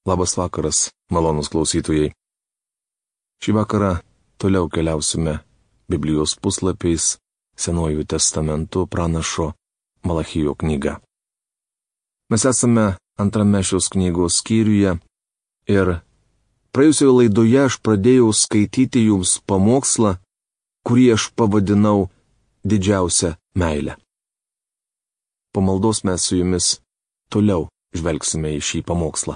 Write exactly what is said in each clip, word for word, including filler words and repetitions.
Labas vakaras, malonūs klausytojai. Šį vakarą toliau keliausime Biblijos puslapiais Senuoju testamentu pranašo Malachijo knyga. Mes esame antrame šios knygos skyriuje ir praėjusioje laidoje aš pradėjau skaityti jums pamokslą, kurį aš pavadinau didžiausia meilė. Po maldos mes su jumis toliau žvelgsime į šį pamokslą.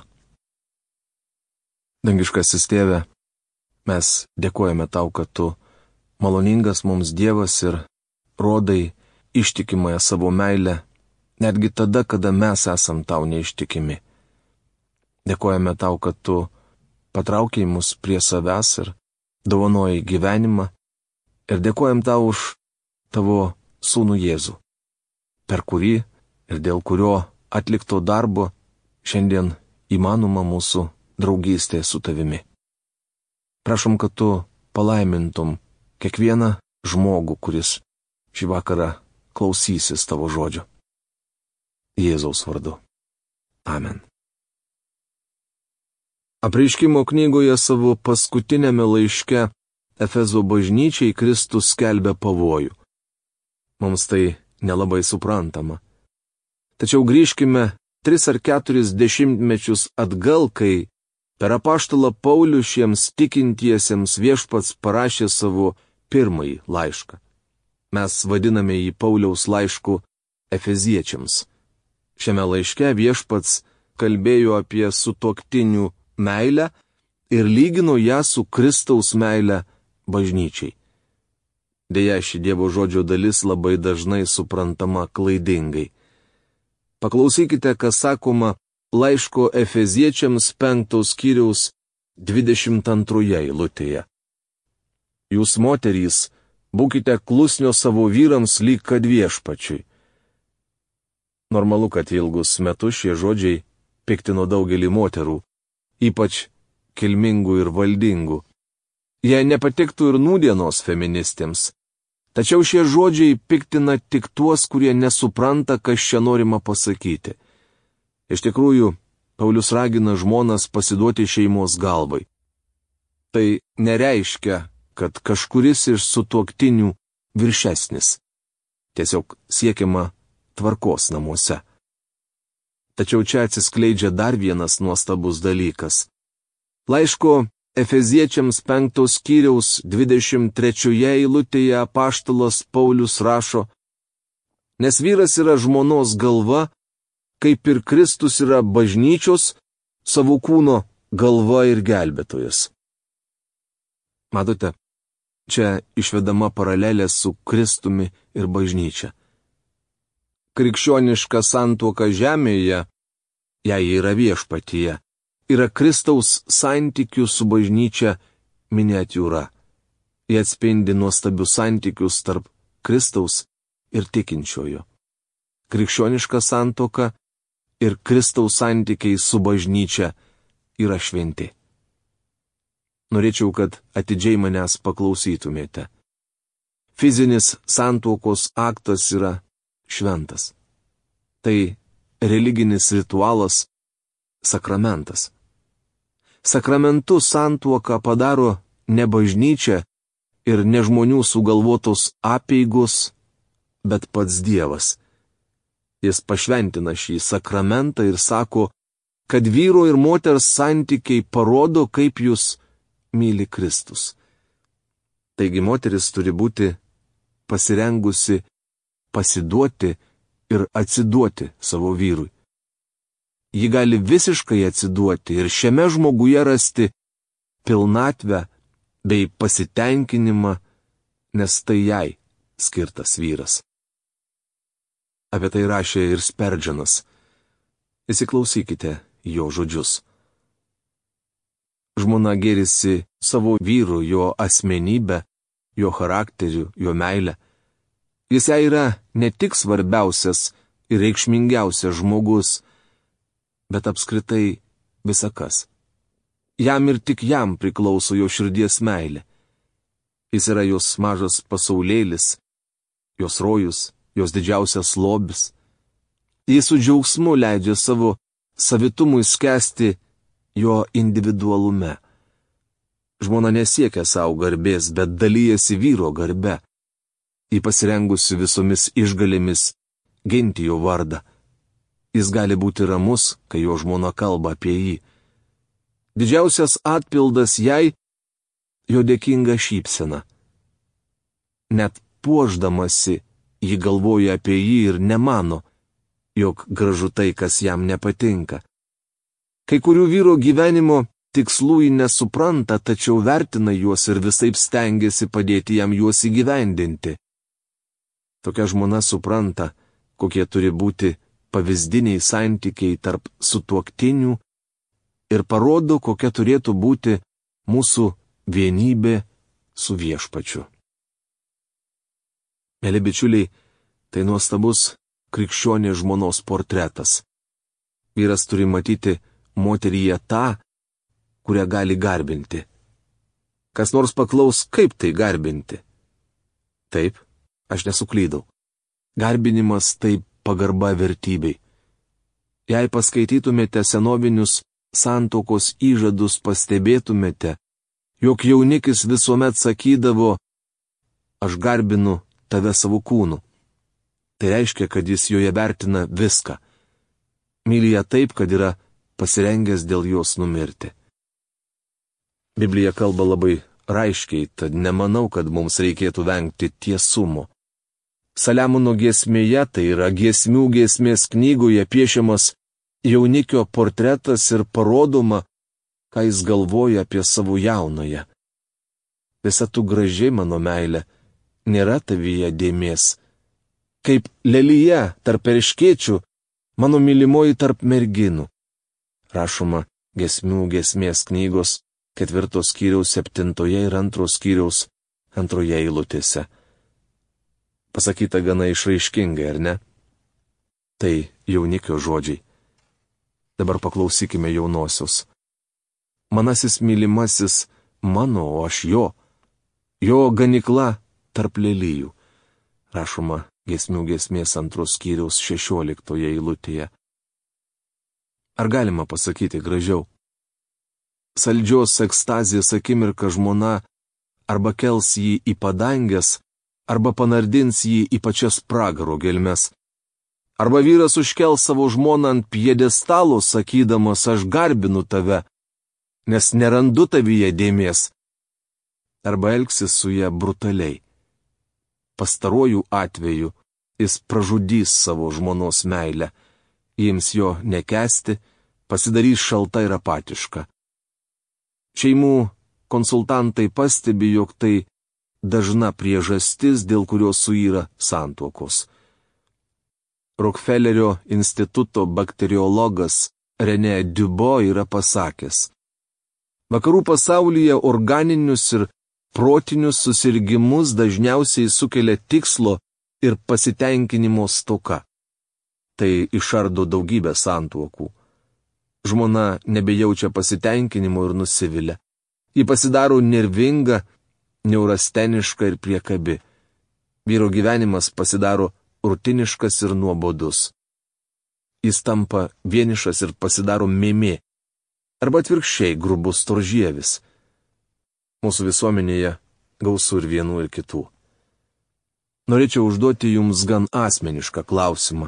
Dangiškasis Tėve, mes dėkojame Tau, kad Tu maloningas mums Dievas ir rodai ištikimąją savo meilę, netgi tada, kada mes esam Tau neištikimi. Dėkojame Tau, kad Tu patraukiai mus prie savęs ir dovanojai gyvenimą ir dėkojam Tau už Tavo sūnų Jėzų, per kurį ir dėl kurio atlikto darbo šiandien įmanoma mūsų draugystė su Tavimi. Prašom, kad Tu palaimintum kiekvieną žmogų, kuris šį vakarą klausysis Tavo žodžio. Jėzaus vardu. Amen. Apreiškimo knygoje savo paskutinėme laiške Efezo bažnyčiai Kristus skelbia pavojų. Mums tai nelabai suprantama. Tačiau grįžkime tris ar keturis dešimtmečius atgal, kai per apaštalą Paulių šiems tikintiesiems Viešpats parašė savo pirmąjį laišką. Mes vadiname jį Pauliaus laišku Efeziečiams. Šiame laiške Viešpats kalbėjo apie sutuoktinių meilę ir lygino ją su Kristaus meile bažnyčiai. Deja, ši Dievo žodžio dalis labai dažnai suprantama klaidingai. Paklausykite, kas sakoma laiško Efeziečiams penktos skyriaus dvidešimt antroje eilutėje. Jūs, moterys, būkite klusnios savo vyrams lyg kad Viešpačiui. Normalu, kad ilgus metus šie žodžiai piktino daugelį moterų, ypač kilmingų ir valdingų. Jei nepatiktų ir nūdienos feministėms. Tačiau šie žodžiai piktina tik tuos, kurie nesupranta, kas čia norima pasakyti. Iš tikrųjų, Paulius ragina žmonas pasiduoti šeimos galvai. Tai nereiškia, kad kažkuris iš sutuoktinių viršesnis. Tiesiog siekiama tvarkos namuose. Tačiau čia atsiskleidžia dar vienas nuostabus dalykas. Laiško Efeziečiams penktos skyriaus dvidešimt trečioje eilutėje apaštalas Paulius rašo: Nes vyras yra žmonos galva, kaip ir Kristus yra bažnyčios, savo kūno galva ir gelbėtojas. Matote, čia išvedama paralelė su Kristumi ir bažnyčia. Krikščioniška santuoka žemėje, jei yra Viešpatyje, yra Kristaus santykių su bažnyčia miniatiūra. Jie atspindi nuostabius santykius tarp Kristaus ir tikinčiojo. Krikščioniška santuoka ir Kristaus santykiai su bažnyčia yra šventi. Norėčiau, kad atidžiai manęs paklausytumėte. Fizinis santuokos aktas yra šventas. Tai religinis ritualas, sakramentas. Sakramentu santuoką padaro ne bažnyčia ir ne žmonių sugalvotos apeigos, bet pats Dievas. Jis pašventina šį sakramentą ir sako, kad vyro ir moters santykiai parodo, kaip jūs myli Kristus. Taigi moteris turi būti pasirengusi pasiduoti ir atsiduoti savo vyrui. Ji gali visiškai atsiduoti ir šiame žmoguje rasti pilnatvę bei pasitenkinimą, nes tai jai skirtas vyras. Apie tai rašė ir Sperdžanas. Įsiklausykite jo žodžius. Žmona gėrisi savo vyru, jo asmenybę, jo charakteriu, jo meilę. Jis jai yra ne tik svarbiausias ir reikšmingiausias žmogus, bet apskritai visakas. Jam ir tik jam priklauso jo širdies meilė. Jis yra jos mažas pasaulėlis, jos rojus, jos didžiausias lobis. Jis su džiaugsmu leidžia savo savitumui skęsti jo individualume. Žmona nesiekia savo garbės, bet dalyjasi vyro garbe. Ji pasirengusi visomis išgalėmis ginti jo vardą. Jis gali būti ramus, kai jo žmona kalba apie jį. Didžiausias atpildas jai - jo dėkinga šypsena. Net puošdamasi, ji galvoja apie jį ir nemano, jog gražu tai, kas jam nepatinka. Kai kurių vyro gyvenimo tikslų ji nesupranta, tačiau vertina juos ir visaip stengiasi padėti jam juos įgyvendinti. Tokia žmona supranta, kokie turi būti pavyzdiniai santykiai tarp sutuoktinių ir parodo, kokia turėtų būti mūsų vienybė su Viešpačiu. Mėly bičiuliai, tai nuostabus krikščionės žmonos portretas. Vyras turi matyti moteryje tą, kurią gali garbinti. Kas nors paklaus, kaip tai garbinti? Taip, aš nesuklydau. Garbinimas tai pagarba vertybei. Jei paskaitytumėte senovinius santuokos įžadus, pastebėtumėte, jog jaunikis visuomet sakydavo, aš garbinu tave savo kūnu. Tai reiškia, kad jis joje vertina viską. Myli ją taip, kad yra pasirengęs dėl jos numirti. Biblija kalba labai raiškiai, tad nemanau, kad mums reikėtų vengti tiesumo. Saliamono giesmėje, tai yra giesmių giesmės knygoje, piešiamas jaunikio portretas ir parodoma, ką jis galvoja apie savo jaunąją. Visa tu graži, mano meilė, nėra tavyje dėmės. Kaip lelyje tarp erškėčių, mano mylimoji tarp merginų. Rašoma giesmių giesmės knygos ketvirtos skyriaus septintoje ir antros skyriaus antroje eilutėse. Pasakyta gana išraiškingai, ar ne? Tai jaunikio žodžiai. Dabar paklausykime jaunosios. Manasis mylimasis mano, o aš jo. Jo ganykla tarp lelijų. Rašoma giesmių giesmės antros skyriaus šešioliktoje eilutėje. Ar galima pasakyti gražiau? Saldžios ekstazijos akimirka žmona arba kels jį į padangės, arba panardins jį į pačias pragaro gelmes. Arba vyras užkels savo žmoną ant pjedestalo, sakydamas, aš garbinu tave, nes nerandu tavyje dėmės. Arba elgsis su ją brutaliai. Pastaruoju atveju jis pražudys savo žmonos meilę, ims jo nekęsti, pasidarys šalta ir apatiška. Šeimų konsultantai pastebi, jog tai dažna priežastis, dėl kurios suyra santuokos. Rockefellerio instituto bakteriologas René Dubois yra pasakęs: vakarų pasaulyje organinius ir protinius susirgimus dažniausiai sukelia tikslo ir pasitenkinimo stoka. Tai išardo daugybę santuokų. Žmona nebejaučia pasitenkinimo ir nusivilia. Ji pasidaro nervinga, neurasteniška ir priekabi. Vyro gyvenimas pasidaro rutiniškas ir nuobodus. Jis tampa vienišas ir pasidaro mėmė. Arba atvirkščiai grubus storžievis. Mūsų visuomenėje gausu ir vienų ir kitų. Norėčiau užduoti jums gan asmenišką klausimą.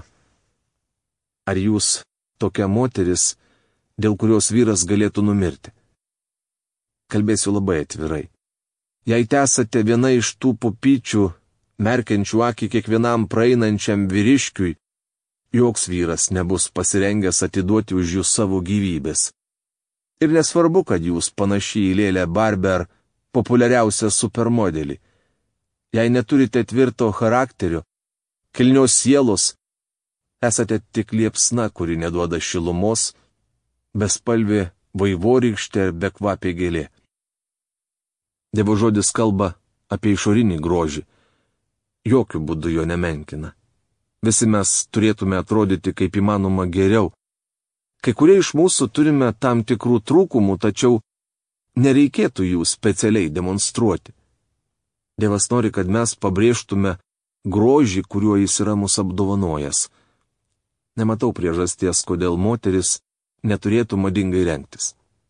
Ar jūs tokia moteris, dėl kurios vyras galėtų numirti? Kalbėsiu labai atvirai. Jei tesate viena iš tų pupyčių, merkiančių akį kiekvienam praeinančiam vyriškiui, joks vyras nebus pasirengęs atiduoti už jūs savo gyvybės. Ir nesvarbu, kad jūs panašiai į Lėlę Barbę ar populiariausią supermodelį. Jei neturite tvirto charakterio, kilnios sielos, esate tik liepsna, kuri neduoda šilumos, bespalvė vaivorykštė ir bekvapė gėlė. Dievo žodis kalba apie išorinį grožį. Jokių būdų jo nemenkina. Visi mes turėtume atrodyti kaip įmanoma geriau. Kai kurie iš mūsų turime tam tikrų trūkumų, tačiau nereikėtų jų specialiai demonstruoti. Dievas nori, kad mes pabrėžtume grožį, kuriuo jis yra mus apdovanojęs. Nematau priežasties, kodėl moteris neturėtų madingai rengtis.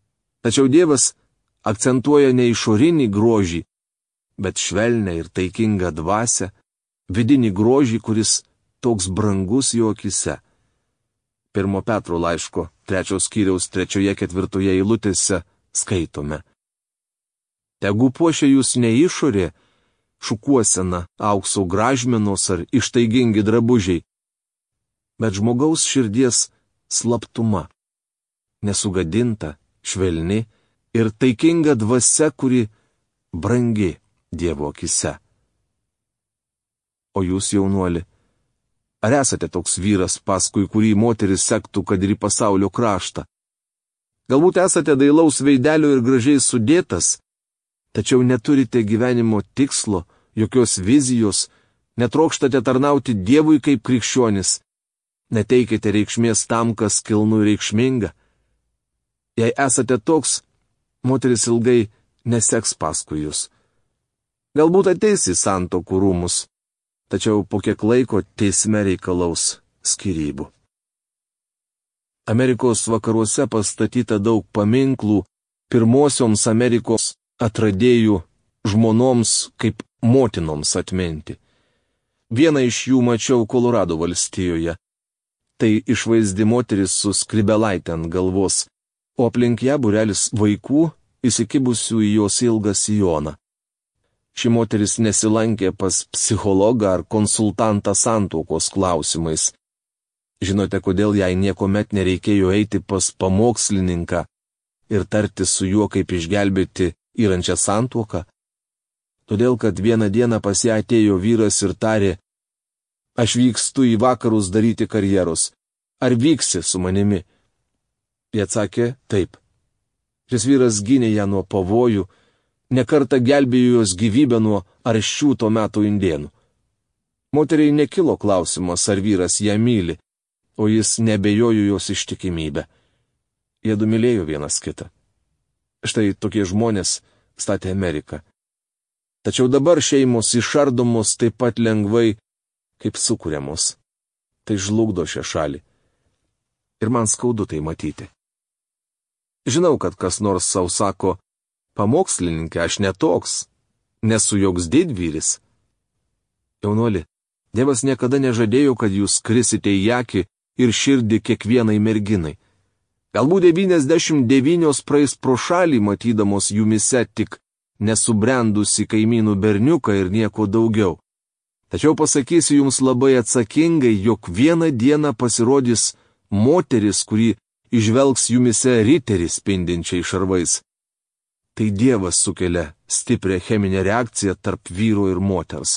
Tačiau Dievas akcentuoja ne išorinį grožį, bet švelnę ir taikingą dvasią, vidinį grožį, kuris toks brangus jo akise. Pirmo Petro laiško trečios skyriaus trečioje ketvirtoje eilutėse skaitome. Tegu puošia jūs ne išorė, šukuosena, aukso gražmenos ar ištaigingi drabužiai, bet žmogaus širdies slaptuma, nesugadinta, švelni ir taikinga dvasia, kuri brangi Dievo akise. O jūs, jaunuoli, ar esate toks vyras, paskui kurį moteris sektų, kad ir į pasaulio kraštą? Galbūt esate dailaus veidelio ir gražiai sudėtas, tačiau neturite gyvenimo tikslo, jokios vizijos, netrokštate tarnauti Dievui kaip krikščionis, neteikite reikšmės tam, kas kilnu ir reikšminga. Jei esate toks, moteris ilgai neseks paskui jūs. Galbūt ateis į santuokų rūmus, tačiau po kiek laiko teisme reikalaus skyrybų. Amerikos vakaruose pastatyta daug paminklų pirmosioms Amerikos atradėjų žmonoms kaip motinoms atminti. Vieną iš jų mačiau Kolorado valstijoje. Tai išvaizdi moteris su skrybelaite ant galvos, o aplink ją būrelis vaikų įsikibusių į jos ilgą sijoną. Ši moteris nesilankė pas psichologą ar konsultantą santuokos klausimais. Žinote, kodėl jai niekuomet nereikėjo eiti pas pamokslininką ir tarti su juo, kaip išgelbėti yrančią santuoką? Todėl, kad vieną dieną pas ją atėjo vyras ir tarė, aš vykstu į vakarus daryti karjeros. Ar vyksi su manimi? Jie atsakė, taip. Šis vyras gynė ją nuo pavojų, nekartą gelbėjo jos gyvybę nuo aršių to meto indėnų. Moteriai nekilo klausimas, ar vyras ją myli, o jis nebejojo jos ištikimybę. Jie du mylėjo vienas kitą. Štai tokie žmonės statė Ameriką. Tačiau dabar šeimos išardomos taip pat lengvai, kaip sukūriamos. Tai žlugdo šią šalį. Ir man skaudu tai matyti. Žinau, kad kas nors savo sako, pamokslininkė, aš netoks, nesu joks didvyris. Jaunuoli, Dievas niekada nežadėjo, kad jūs krisite į akį ir širdį kiekvienai merginai. Galbūt devyniasdešimt devynios praeis pro šalį, matydamos jumise tik nesubrendusi kaimynų berniuką ir nieko daugiau. Tačiau pasakysiu jums labai atsakingai, jog vieną dieną pasirodys moteris, kuri išvelgs jumise riterį spindinčiai šarvais. Tai Dievas sukelia stiprią cheminę reakciją tarp vyro ir moters.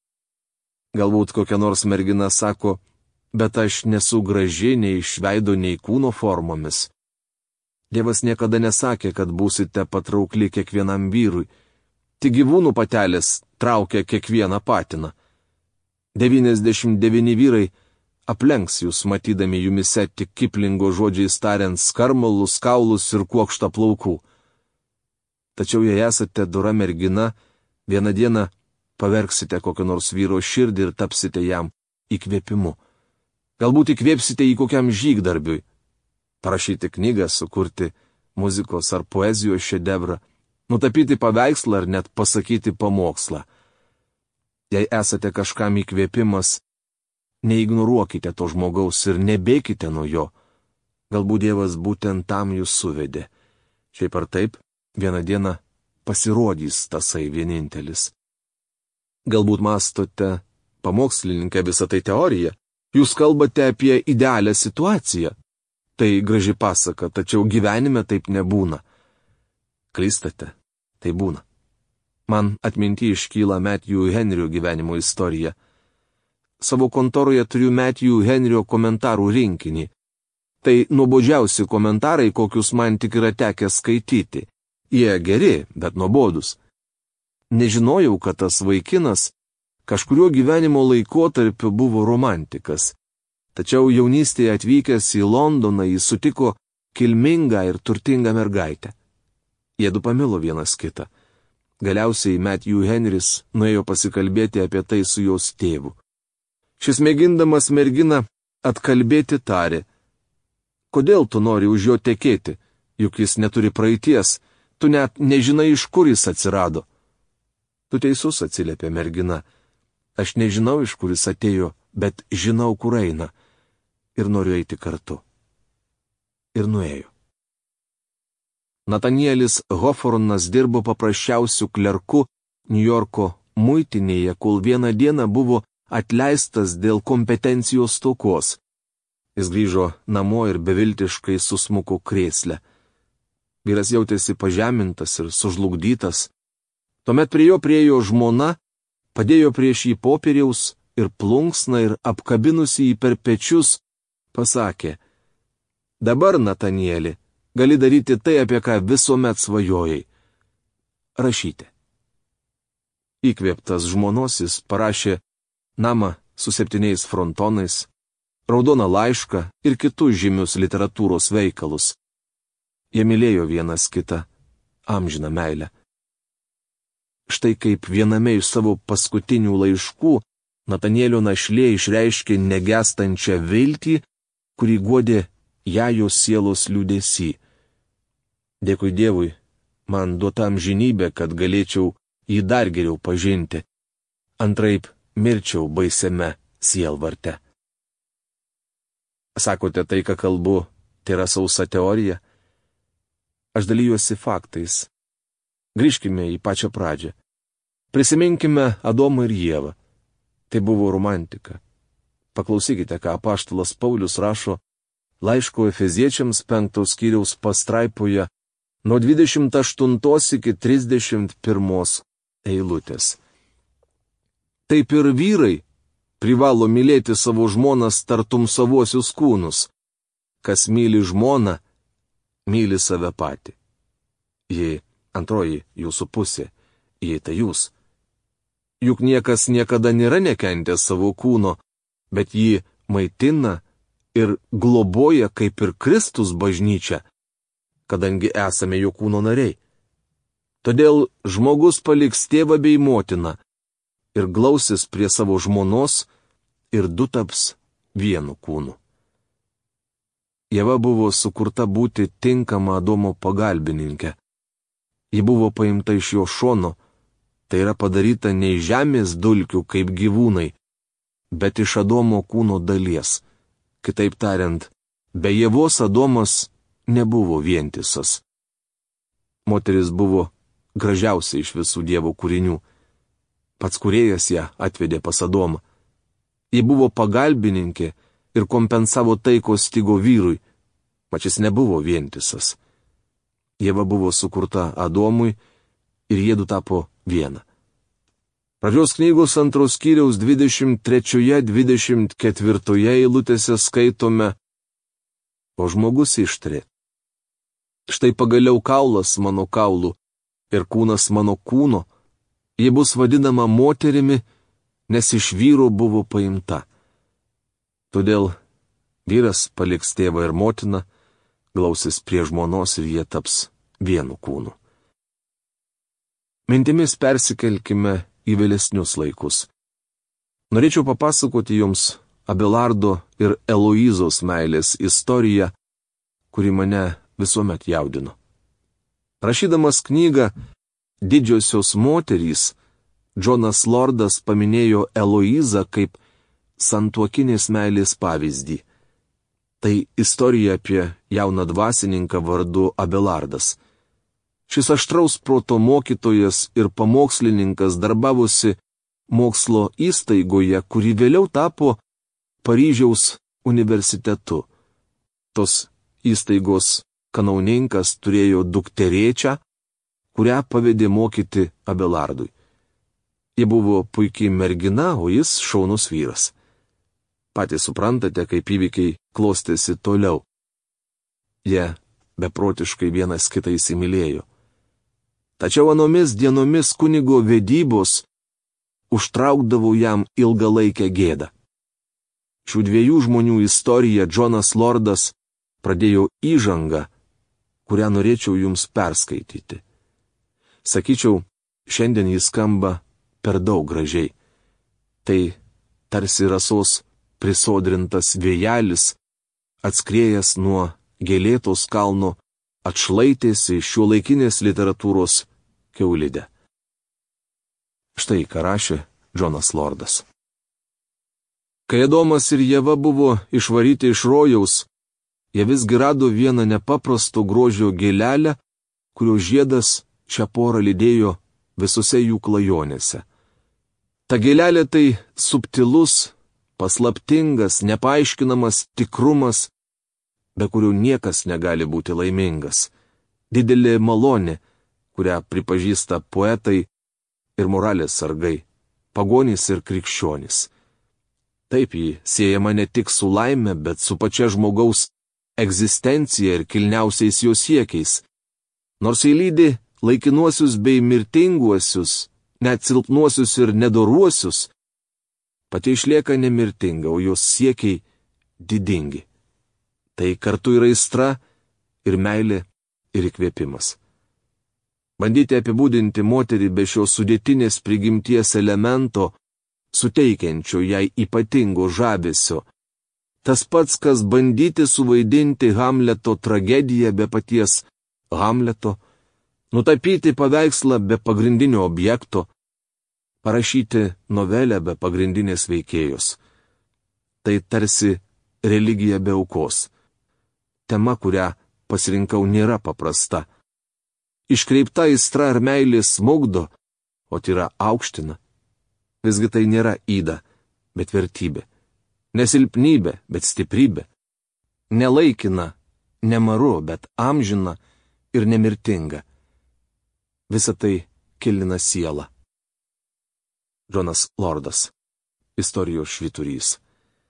Galbūt kokia nors mergina sako, bet aš nesu graži nei iš veido, nei kūno formomis. Dievas niekada nesakė, kad būsite patraukli kiekvienam vyrui. Tik gyvūnų patelės traukia kiekvieną patiną. devyniasdešimt devyni vyrai aplenks jūs, matydami jumise tik Kiplingo žodžiais tariant skarmalus, kaulus ir kuokštą plaukų. Tačiau jei esate dora mergina, vieną dieną paverksite kokio nors vyro širdį ir tapsite jam įkvėpimu. Galbūt įkvėpsite į kokiam žygdarbiui. Parašyti knygą, sukurti muzikos ar poezijos šedevrą, nutapyti paveikslą ar net pasakyti pamokslą. Jei esate kažkam įkvėpimas, neignoruokite to žmogaus ir nebėkite nuo jo. Galbūt Dievas būtent tam jūs suvedė. Šiaip ar taip, vieną dieną pasirodys tasai vienintelis. Galbūt mastote, pamokslininkai, visą tai teorija. Jūs kalbate apie idealią situaciją. Tai graži pasaka, tačiau gyvenime taip nebūna. Klystate, tai būna. Man atminty iškyla Matthew Henrio gyvenimo istorija. Savo kontoroje turiu Matthew Henrio komentarų rinkinį. Tai nuobodžiausi komentarai, kokius man tik yra tekę skaityti. Jie geri, bet nuobodus. Nežinojau, kad tas vaikinas kažkurio gyvenimo laikotarpiu buvo romantikas. Tačiau jaunystėje atvykęs į Londoną jis sutiko kilmingą ir turtingą mergaitę. Jiedu pamilo vienas kitą. Galiausiai Matthew Henris nuėjo pasikalbėti apie tai su jos tėvu. Šis mėgindamas merginą atkalbėti tarė, kodėl tu nori už jo tekėti, juk jis neturi praeities, tu net nežinai, iš kur jis atsirado. Tu teisus, atsiliepė mergina. Aš nežinau, iš kur jis atėjo, bet žinau, kur eina. Ir noriu eiti kartu. Ir nuėjo. Natanielis Hawthornas dirbo paprasčiausių klerku Niujorko muitinėje, kol vieną dieną buvo atleistas dėl kompetencijos stokos. Jis grįžo namo ir beviltiškai susmuko krėsle. Vyras jautėsi pažemintas ir sužlugdytas. Tuomet prie jo priėjo žmona, padėjo prieš jį popieriaus ir plunksną ir apkabinusi jį per pečius, pasakė: dabar, Natanieli, gali daryti tai, apie ką visuomet svajojai. Rašyti. Įkvėptas žmonos jis parašė namą su septyniais frontonais, raudoną laišką ir kitus žymius literatūros veikalus. Jie mylėjo vienas kitą, amžiną meilę. Štai kaip viename iš savo paskutinių laiškų Natanielio našlė išreiškė negestančią viltį, kurį guodė ją jos sielos liūdesy. Dėkui Dievui, man duota amžinybė, kad galėčiau jį dar geriau pažinti. Antraip mirčiau baisiame sielvarte. Sakote, tai, ką kalbu, tai yra sausa teorija? Aš dalyjuosi faktais. Grįžkime į pačią pradžią. Prisiminkime Adomą ir Ievą. Tai buvo romantika. Paklausykite, ką apaštalas Paulius rašo laiško Efeziečiams penktos skyriaus pastraipoje nuo dvidešimt aštuntos iki trisdešimt pirmos eilutės. Taip ir vyrai privalo mylėti savo žmonas tartum savuosius kūnus. Kas myli žmoną, myli save patį. Ji antroji jūsų pusė, jei tai jūs. Juk niekas niekada nėra nekentęs savo kūno, bet jį maitina ir globoja kaip ir Kristus bažnyčia, kadangi esame jo kūno nariai. Todėl žmogus paliks tėvą bei motiną ir glausis prie savo žmonos ir du taps vienu kūnu. Ieva buvo sukurta būti tinkama Adomo pagalbininkė. Ji buvo paimta iš jo šono, tai yra padaryta ne iš žemės dulkių kaip gyvūnai, bet iš Adomo kūno dalies. Kitaip tariant, be Ievos Adomas nebuvo vientisas. Moteris buvo gražiausia iš visų Dievo kūrinių. Pats kūrėjas ją atvedė pas Adomą. Ji buvo pagalbininkė ir kompensavo tai, ko stigo vyrui, mat šis nebuvo vientisas. Ieva buvo sukurta Adomui ir jiedu tapo viena. Pradžios knygos antros skyriaus dvidešimt trečioje dvidešimt ketvirtoje eilutėse skaitome: o žmogus ištarė: štai pagaliau kaulas mano kaulų ir kūnas mano kūno, ji bus vadinama moterimi, nes iš vyro buvo paimta. Todėl vyras paliks tėvą ir motiną, glausis prie žmonos ir jie taps vienu kūnu. Mintimis persikelkime į vėlesnius laikus. Norėčiau papasakoti jums Abelardo ir Eloizos meilės istoriją, kuri mane visuomet jaudino. Rašydamas knygą Didžiosios moterys, Džonas Lordas paminėjo Eloizą kaip santuokinės meilės pavyzdį. Tai istorija apie jauną dvasininką vardu Abelardas. Šis aštraus proto mokytojas ir pamokslininkas darbavosi mokslo įstaigoje, kuri vėliau tapo Paryžiaus universitetu. Tos įstaigos kanauninkas turėjo dukterėčią, kurią pavedė mokyti Abelardui. Ji buvo puikiai mergina, o jis šaunus vyras. Patys suprantate, kaip įvykiai klostėsi toliau. Jie beprotiškai vienas kitą įsimylėjo. Tačiau anomis dienomis kunigo vedybos užtraukdavo jam ilgalaikę gėdą. Šių dviejų žmonių istoriją Džonas Lordas pradėjo įžangą, kurią norėčiau jums perskaityti. Sakyčiau, šiandien jis skamba per daug gražiai. Tai tarsi rasos prisodrintas vėjelis, atskriejęs nuo gėlėtos kalno atšlaitėsi šiuolaikinės literatūros kiaulidę. Štai ką rašė Džonas Lordas. Kai Adomas ir Ieva buvo išvaryti iš rojaus, jie visgi rado vieną nepaprasto grožio gėlelę, kurio žiedas šią porą lydėjo visose jų klajonėse. Ta gėlelė tai subtilus, paslaptingas, nepaaiškinamas tikrumas, be kurio niekas negali būti laimingas. Didelė malonė, kurią pripažįsta poetai ir moralės sargai, pagonys ir krikščionys. Taip jį siejama ne tik su laime, bet su pačia žmogaus egzistencija ir kilniausiais jo siekiais. Nors įlydi laikinuosius bei mirtinguosius, net silpnuosius ir nedoruosius, pati išlieka nemirtinga, o jos siekiai didingi. Tai kartu yra aistra ir meilė ir įkvėpimas. Bandyti apibūdinti moterį be šios sudėtinės prigimties elemento, suteikiančio jai ypatingo žavesio. Tas pats, kas bandyti suvaidinti Hamleto tragediją be paties Hamleto, nutapyti paveikslą be pagrindinio objekto, parašyti novelę be pagrindinės veikėjos. Tai tarsi religija be aukos. Tema, kurią pasirinkau, nėra paprasta. Iškreipta aistra ar meilė smugdo, o tai yra aukština. Visgi tai nėra yda, bet vertybė. Nesilpnybė, bet stiprybė. Nelaikina, nemaru, bet amžina ir nemirtinga. Visa tai kilina sielą. Džonas Lordas. Istorijos švyturys.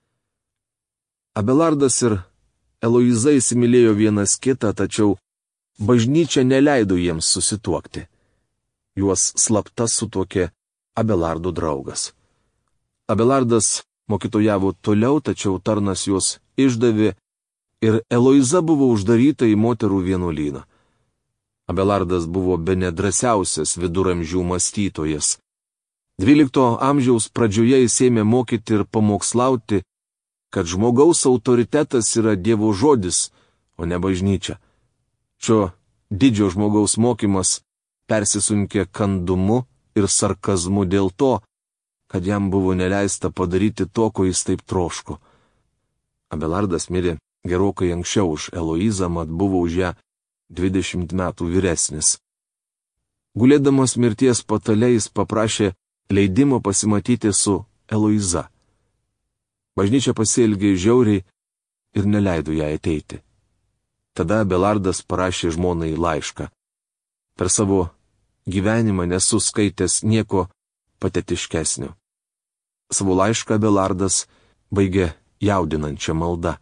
Abelardas ir Eloiza įsimylėjo vienas kitą, tačiau bažnyčia neleido jiems susituokti. Juos slapta sutuokė Abelardo draugas. Abelardas mokytojavo toliau, tačiau tarnas juos išdavė ir Eloiza buvo uždaryta į moterų vienuolyną. Abelardas buvo bene drąsiausias viduramžių mąstytojas. dvylikto amžiaus pradžioje jis ėmė mokyti ir pamokslauti, kad žmogaus autoritetas yra Dievo žodis, o ne bažnyčia. Šio didžio žmogaus mokymas persisunkė kandumu ir sarkazmu dėl to, kad jam buvo neleista padaryti to, ko jis taip troško. Abelardas mirė gerokai anksčiau už Eloizą, mat buvo už ją dvidešimt metų vyresnis. Gulėdamas mirties patale jis paprašė leidimo pasimatyti su Eloiza. Bažnyčia pasielgė žiauriai ir neleido ją ateiti. Tada Abelardas parašė žmonai laišką. Per savo gyvenimą nesu skaitęs nieko patetiškesnio. Savo laišką Abelardas baigė jaudinančią maldą.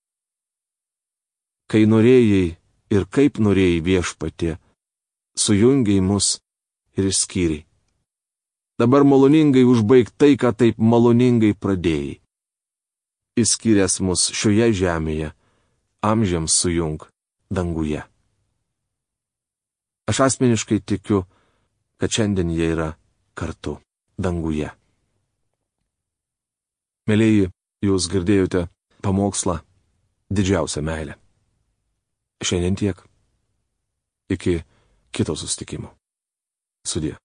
Kai norėjai ir kaip norėjai Viešpatie, sujungiai mus ir išskyriai. Dabar maloningai užbaig tai, ką taip maloningai pradėjai. Išskyręs mus šioje žemėje, amžiams sujung danguje. Aš asmeniškai tikiu, kad šiandien jie yra kartu danguje. Mielieji, jūs girdėjote pamokslą Didžiausia meilė. Šiandien tiek. Iki kito susitikimo. Sudie.